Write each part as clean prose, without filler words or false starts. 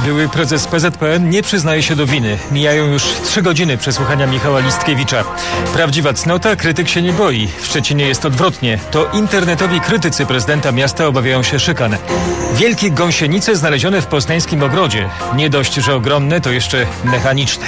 Były prezes PZPN nie przyznaje się do winy. Mijają już 3 godziny przesłuchania Michała Listkiewicza. Prawdziwa cnota, krytyk się nie boi. W Szczecinie jest odwrotnie. To internetowi krytycy prezydenta miasta obawiają się szykan. Wielkie gąsienice znalezione w poznańskim ogrodzie. Nie dość, że ogromne, to jeszcze mechaniczne.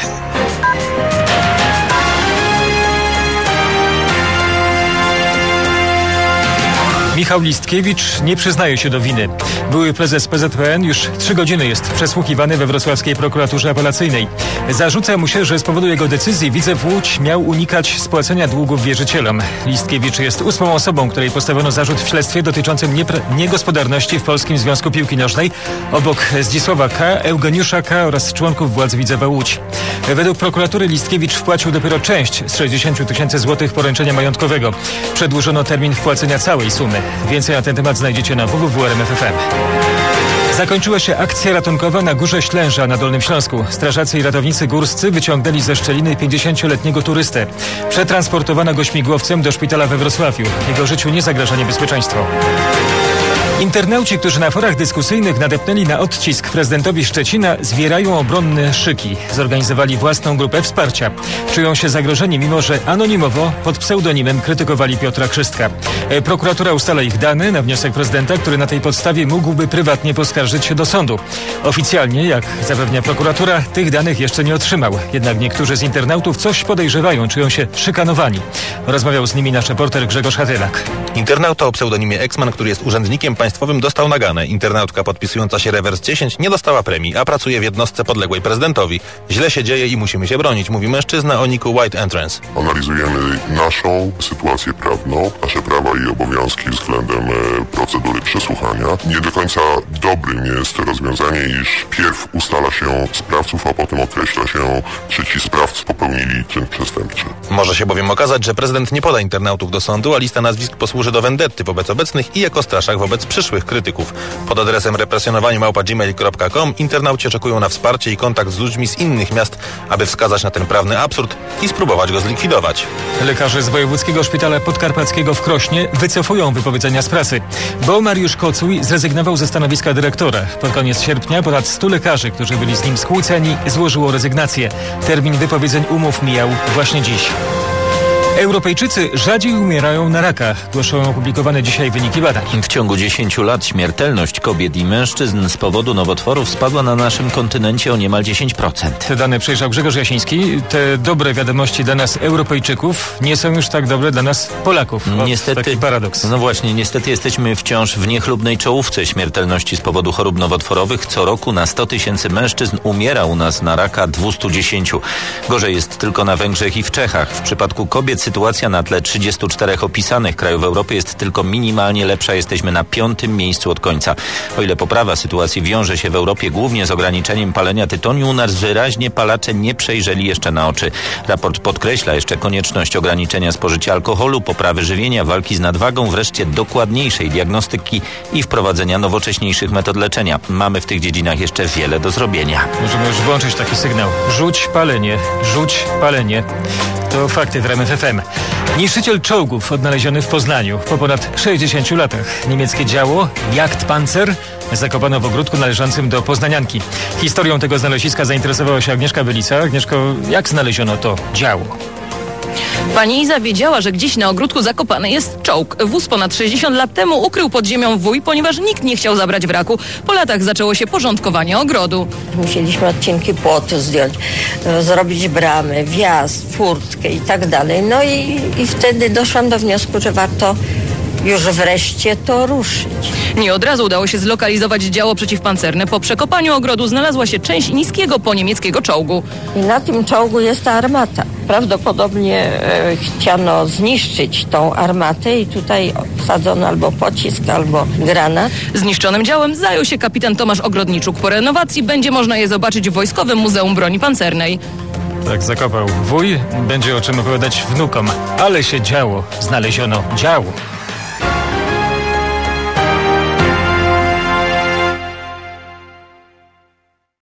Michał Listkiewicz nie przyznaje się do winy. Były prezes PZPN już 3 godziny jest przesłuchiwany we wrocławskiej prokuraturze apelacyjnej. Zarzuca mu się, że z powodu jego decyzji Widzew Łódź miał unikać spłacenia długów wierzycielom. Listkiewicz jest 8. osobą, której postawiono zarzut w śledztwie dotyczącym niegospodarności w Polskim Związku Piłki Nożnej obok Zdzisława K., Eugeniusza K. oraz członków władz Widzewa Łódź. Według prokuratury Listkiewicz wpłacił dopiero część z 60 000 złotych poręczenia majątkowego. Przedłużono termin wpłacenia całej sumy. Więcej na ten temat znajdziecie na www.rmf.fm. Zakończyła się akcja ratunkowa na Górze Ślęża na Dolnym Śląsku. Strażacy i ratownicy górscy wyciągnęli ze szczeliny 50-letniego turystę. Przetransportowano go śmigłowcem do szpitala we Wrocławiu. Jego życiu nie zagraża niebezpieczeństwo. Internauci, którzy na forach dyskusyjnych nadepnęli na odcisk prezydentowi Szczecina, zwierają obronne szyki. Zorganizowali własną grupę wsparcia. Czują się zagrożeni, mimo że anonimowo pod pseudonimem krytykowali Piotra Krzystka. Prokuratura ustala ich dane na wniosek prezydenta, który na tej podstawie mógłby prywatnie poskarżyć się do sądu. Oficjalnie, jak zapewnia prokuratura, tych danych jeszcze nie otrzymał. Jednak niektórzy z internautów coś podejrzewają, czują się szykanowani. Rozmawiał z nimi nasz reporter Grzegorz Hatylak. Internauta o pseudonimie Eksman, który jest urzędnikiem państwowym, dostał naganę. Internautka podpisująca się Rewers 10 nie dostała premii, a pracuje w jednostce podległej prezydentowi. Źle się dzieje i musimy się bronić, mówi mężczyzna o niku White Entrance. Analizujemy naszą sytuację prawną, nasze prawa i obowiązki względem procedury przesłuchania. Nie do końca dobrym jest rozwiązanie, iż pierw ustala się sprawców, a potem określa się, czy ci sprawcy popełnili czyn przestępczy. Może się bowiem okazać, że prezydent nie poda internautów do sądu, a lista nazwisk posłuży do wendetty wobec obecnych i jako straszak wobec przyszłych krytyków. Pod adresem represjonowaniu@gmail.com internauci oczekują na wsparcie i kontakt z ludźmi z innych miast, aby wskazać na ten prawny absurd i spróbować go zlikwidować. Lekarze z Wojewódzkiego Szpitala Podkarpackiego w Krośnie wycofują wypowiedzenia z prasy, bo Mariusz Kocuj zrezygnował ze stanowiska dyrektora. Pod koniec sierpnia ponad 100 lekarzy, którzy byli z nim skłóceni, złożyło rezygnację. Termin wypowiedzeń umów mijał właśnie dziś. Europejczycy rzadziej umierają na raka, głoszą opublikowane dzisiaj wyniki badań. W ciągu 10 lat śmiertelność kobiet i mężczyzn z powodu nowotworów spadła na naszym kontynencie o niemal 10%. Te dane przejrzał Grzegorz Jasiński. Te dobre wiadomości dla nas Europejczyków nie są już tak dobre dla nas Polaków. Niestety, taki paradoks. No właśnie, niestety jesteśmy wciąż w niechlubnej czołówce śmiertelności z powodu chorób nowotworowych. Co roku na 100 000 mężczyzn umiera u nas na raka 210. Gorzej jest tylko na Węgrzech i w Czechach. W przypadku kobiet sytuacja na tle 34 opisanych krajów Europy jest tylko minimalnie lepsza. Jesteśmy na 5. miejscu od końca. O ile poprawa sytuacji wiąże się w Europie głównie z ograniczeniem palenia tytoniu, u nas wyraźnie palacze nie przejrzeli jeszcze na oczy. Raport podkreśla jeszcze konieczność ograniczenia spożycia alkoholu, poprawy żywienia, walki z nadwagą, wreszcie dokładniejszej diagnostyki i wprowadzenia nowocześniejszych metod leczenia. Mamy w tych dziedzinach jeszcze wiele do zrobienia. Możemy już włączyć taki sygnał. Rzuć palenie, rzuć palenie. To fakty w RMF FM. Niszczyciel czołgów odnaleziony w Poznaniu po ponad 60 latach. Niemieckie działo Jagdpanzer zakopano w ogródku należącym do poznanianki. Historią tego znaleziska zainteresowała się Agnieszka Bylica. Agnieszko, jak znaleziono to działo? Pani Iza wiedziała, że gdzieś na ogródku zakopany jest czołg. Wóz ponad 60 lat temu ukrył pod ziemią wuj, ponieważ nikt nie chciał zabrać wraku. Po latach zaczęło się porządkowanie ogrodu. Musieliśmy odcinki płotu zdjąć, zrobić bramy, wjazd, furtkę i tak dalej. No i wtedy doszłam do wniosku, że warto już wreszcie to ruszyć. Nie od razu udało się zlokalizować działo przeciwpancerne. Po przekopaniu ogrodu znalazła się część niskiego poniemieckiego czołgu. I na tym czołgu jest ta armata. Prawdopodobnie chciano zniszczyć tą armatę i tutaj wsadzono albo pocisk, albo granat. Zniszczonym działem zajął się kapitan Tomasz Ogrodniczuk. Po renowacji będzie można je zobaczyć w Wojskowym Muzeum Broni Pancernej. Tak zakopał wuj, będzie o czym opowiadać wnukom. Ale się działo, znaleziono działo.